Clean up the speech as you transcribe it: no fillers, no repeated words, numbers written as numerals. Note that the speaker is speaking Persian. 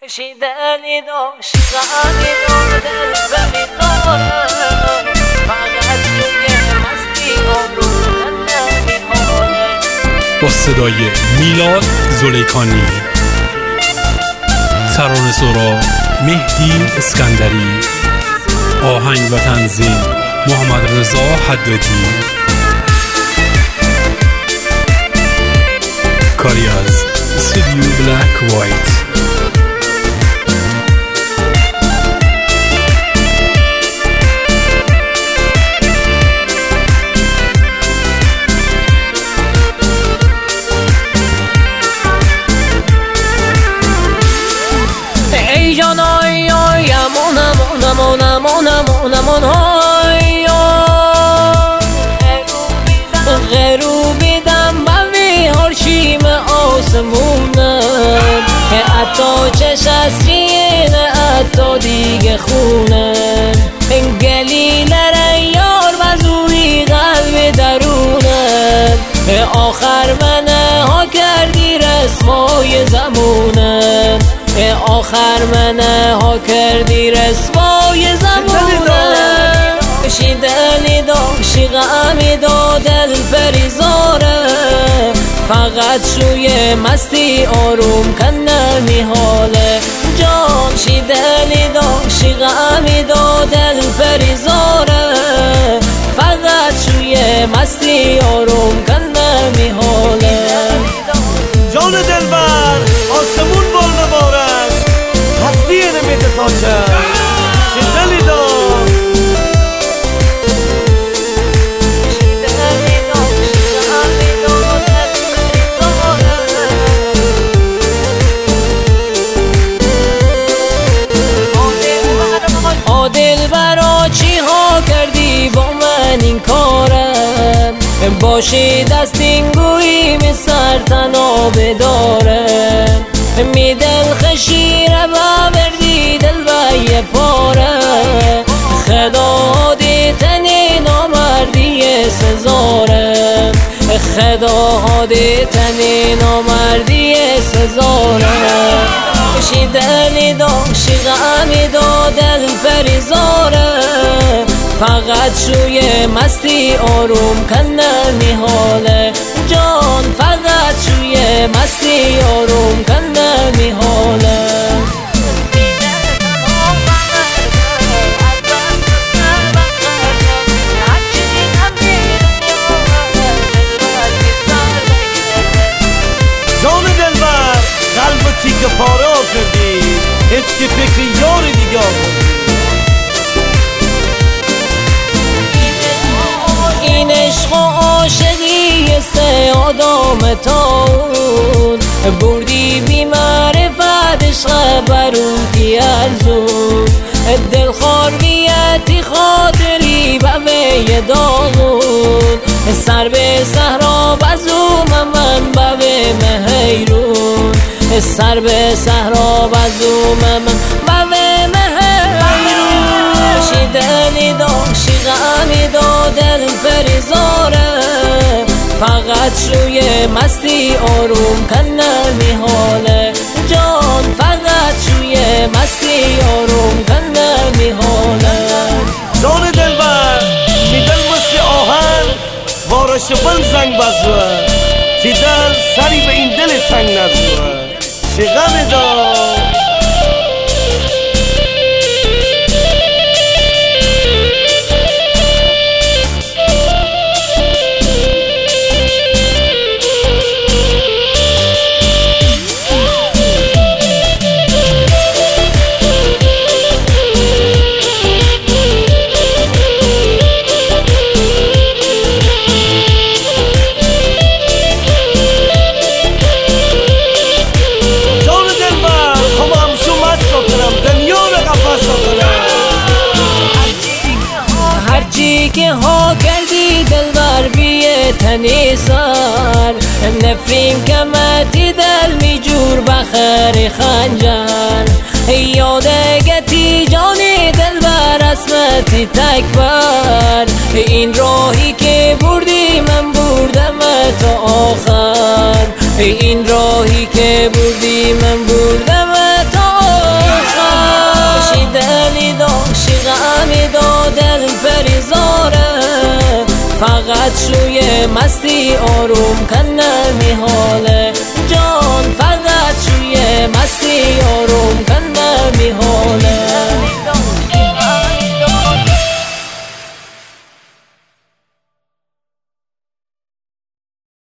شیدنی داشت غمی دادل بریدارم فقط توی مستی آروم نمی‌مانه. با صدای میلاد زلیکانی، ترانه سرا مهدی اسکندری، آهنگ و تنظیم محمد رضا حدادی، کاری از استودیو بلک وایت. ای جان آی آی امون امون امون امون امون امون آی غروبیدم بوی هرشیم آسمونم حتی چش از چینه حتی دیگه خونم گلیل ریار وزوی قلب درونم آخر منه ها کردی رسمای زمونم آخر منه ها کردی رسوای زمانه شیدنی داشتی غمی دادل فریزاره فقط شوی مستی آروم کن نمیحاله جان شیدنی داشتی غمی دادل فریزاره فقط شوی مستی آروم کن نمیحاله جان دلبر آسمون بال نبارد هستی نمیده تاچه شیدنی دار دلبرا چی ها کردی با من این کارم باشی دستینگویی می سرتنا بدارم می دل خشیره بردی دل بای پاره خدا دیتنی نامردی سزارم خدا دیتنی نامردی سزارم شیدنی داشتی غمی دادل فریزاره فقط شوی مستی آروم کن نمیحاله جان فقط شوی مستی آروم کن نمیحاله جان دلبر قلب تیک پاره کردی حس که فکر یار دیگه این عشق و عاشقی سه آدم تاون بردی بی معرفت عشق بروتی ارزون دلخوار بیتی خاطری بوی داغون سر به صحرا بزوم من بوی مهیرون سر به صحرا بزوم من بوی مهیرون شیدنی داشتی غمی دادل فریزاره فقط شوی مستی آروم کن نمیحاله جان فقط شوی مستی آروم کن نمیحاله جان دلبر می دل مثل آهن وارش بل زنگ بزوه تی دل سری به این دل تنگ نزوه چه غم دار که ها کردی دلبر بیه تنی سر نفرین کمتی دل می جور بخر خنجر یادگتی جانی دلبر اسمتی تکبر این راهی که بردی من بردم تا آخر این راهی که بردی من بردم تا فقط شوی مستی آروم کن نرمی حاله